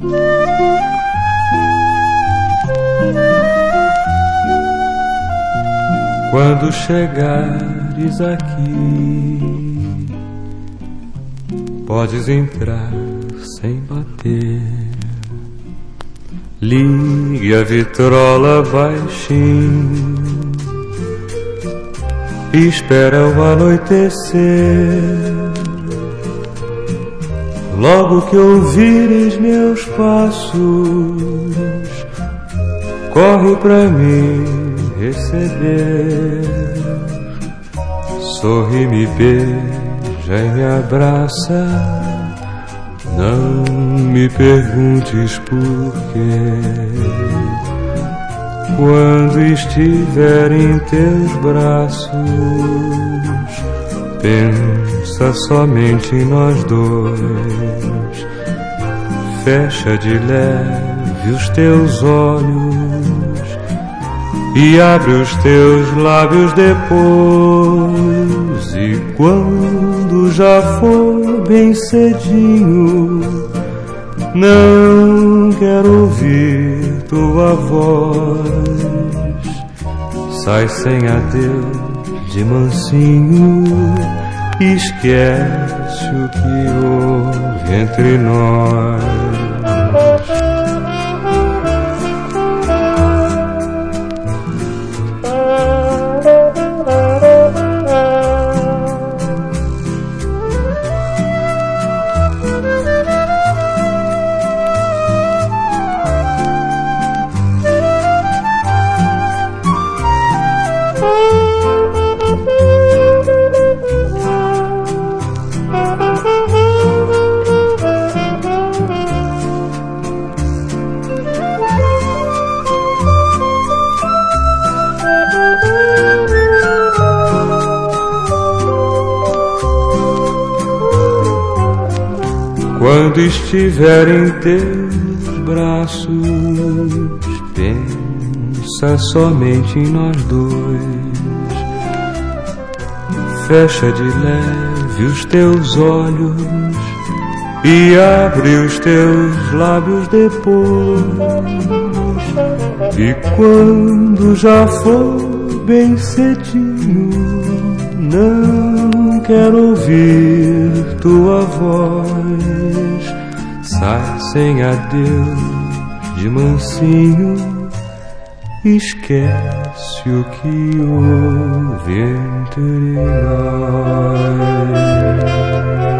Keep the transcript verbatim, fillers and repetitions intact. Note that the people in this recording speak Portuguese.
Quando chegares aqui, podes entrar sem bater. Ligue a vitrola baixinho, espera o anoitecer. Logo que ouvires meus passos, corre pra mim receber. Sorri, me beija e me abraça. Não me perguntes por quê. Quando estiver em teus braços, pensa somente em nós dois. Fecha de leve os teus olhos e abre os teus lábios depois. E quando já for bem cedinho, não quero ouvir tua voz. Sai sem adeus de mansinho, esquece o que houve entre nós. Quando estiver em teus braços, pensa somente em nós dois. Fecha de leve os teus olhos e abre os teus lábios depois. E quando já for bem cedinho, não quero ouvir tua voz. Sai sem adeus de mansinho, esquece o que houve entre nós.